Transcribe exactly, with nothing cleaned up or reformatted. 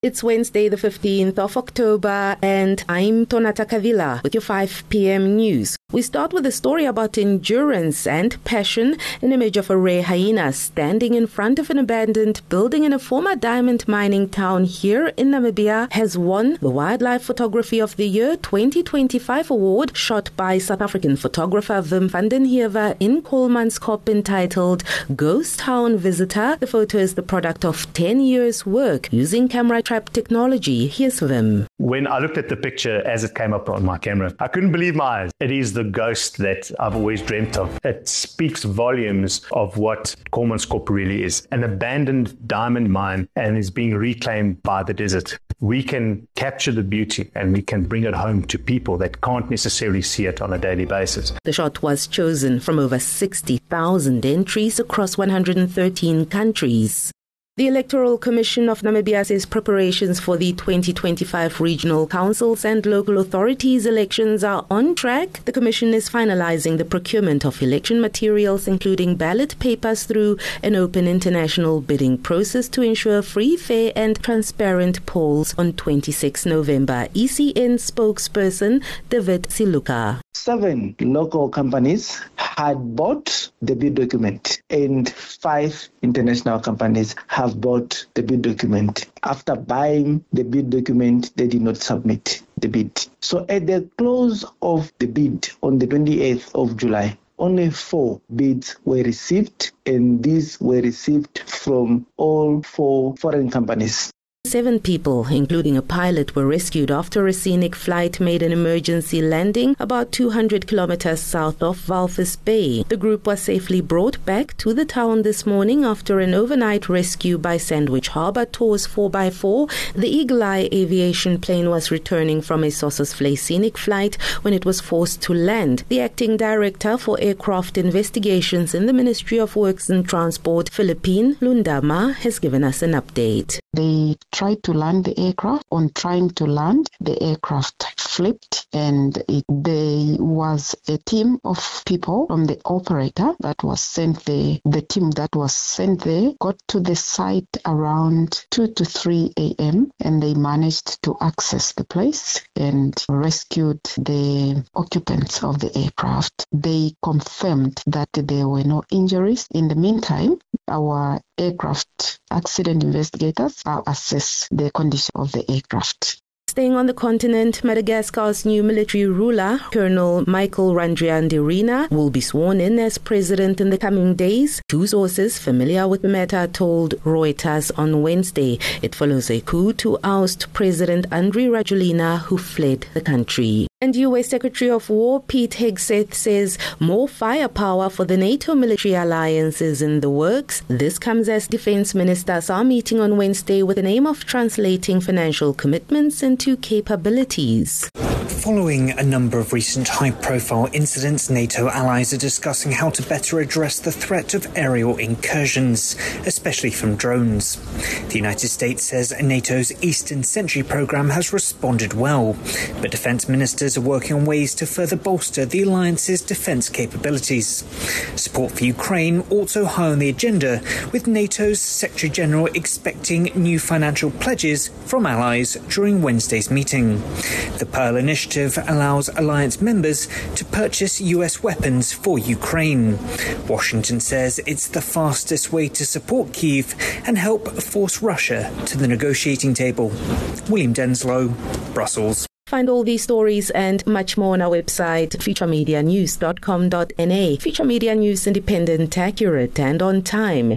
It's Wednesday, the fifteenth of October, and I'm Tonata Kavila with your five p.m. news. We start with a story about endurance and passion. An image of a rare hyena standing in front of an abandoned building in a former diamond mining town here in Namibia has won the Wildlife Photography of the Year twenty twenty-five award, shot by South African photographer Wim van den Heever in Kolmanskop, entitled Ghost Town Visitor. The photo is the product of ten years' work using camera trap technology. Here's Wim. When I looked at the picture as it came up on my camera, I couldn't believe my eyes. It is the ghost that I've always dreamt of. It speaks volumes of what Kolmanskop really is, an abandoned diamond mine, and is being reclaimed by the desert. We can capture the beauty and we can bring it home to people that can't necessarily see it on a daily basis. The shot was chosen from over sixty thousand entries across one hundred thirteen countries. The Electoral Commission of Namibia says preparations for the twenty twenty-five regional councils and local authorities elections are on track. The Commission is finalizing the procurement of election materials, including ballot papers, through an open international bidding process to ensure free, fair and transparent polls on the twenty-sixth of November. E C N spokesperson David Siluka. Seven local companies had bought the bid document and five international companies have bought the bid document. After buying the bid document, they did not submit the bid. So at the close of the bid on the twenty-eighth of July, only four bids were received, and these were received from all four foreign companies. Seven people, including a pilot, were rescued after a scenic flight made an emergency landing about two hundred kilometers south of Walvis Bay. The group was safely brought back to the town this morning after an overnight rescue by Sandwich Harbour Tours four by four. The Eagle Eye aviation plane was returning from a Sossusvlei scenic flight when it was forced to land. The acting director for aircraft investigations in the Ministry of Works and Transport, Philippine Lundama, has given us an update. They tried to land the aircraft. On trying to land, the aircraft flipped, and it, there was a team of people from the operator that was sent there. The team that was sent there got to the site around two to three a.m. and they managed to access the place and rescued the occupants of the aircraft. They confirmed that there were no injuries. In the meantime, our aircraft accident investigators are assess the condition of the aircraft. Staying on the continent, Madagascar's new military ruler, Colonel Michael Randrianirina, will be sworn in as president in the coming days. Two sources familiar with the matter told Reuters on Wednesday. It follows a coup to oust President Andry Rajoelina, who fled the country. And U S Secretary of War Pete Hegseth says more firepower for the NATO military alliance is in the works. This comes as defense ministers are meeting on Wednesday with an aim of translating financial commitments into capabilities. Following a number of recent high-profile incidents, NATO allies are discussing how to better address the threat of aerial incursions, especially from drones. The United States says NATO's Eastern Sentry program has responded well, but defense ministers are working on ways to further bolster the alliance's defense capabilities. Support for Ukraine also high on the agenda, with NATO's Secretary-General expecting new financial pledges from allies during Wednesday's meeting. The Pearl Initiative allows alliance members to purchase U S weapons for Ukraine. Washington says it's the fastest way to support Kyiv and help force Russia to the negotiating table. William Denslow, Brussels. Find all these stories and much more on our website, future media news dot com dot n a. Future Media News, independent, accurate and on time.